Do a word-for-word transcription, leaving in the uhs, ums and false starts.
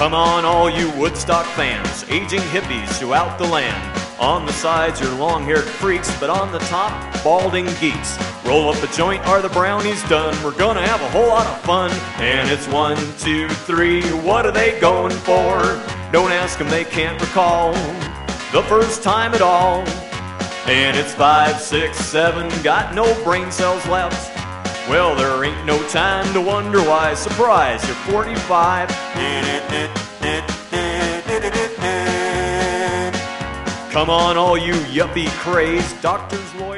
Come on, all you Woodstock fans, aging hippies throughout the land. On the sides, you're long-haired freaks, but on the top, balding geeks. Roll up a joint, are the brownies done? We're gonna have a whole lot of fun. And it's one, two, three, what are they going for? Don't ask them, they can't recall the first time at all. And it's five, six, seven, got no brain cells left. Well, there ain't no time to wonder why. Surprise, you're forty-five. Come on, all you yuppie crazed doctors, lawyers.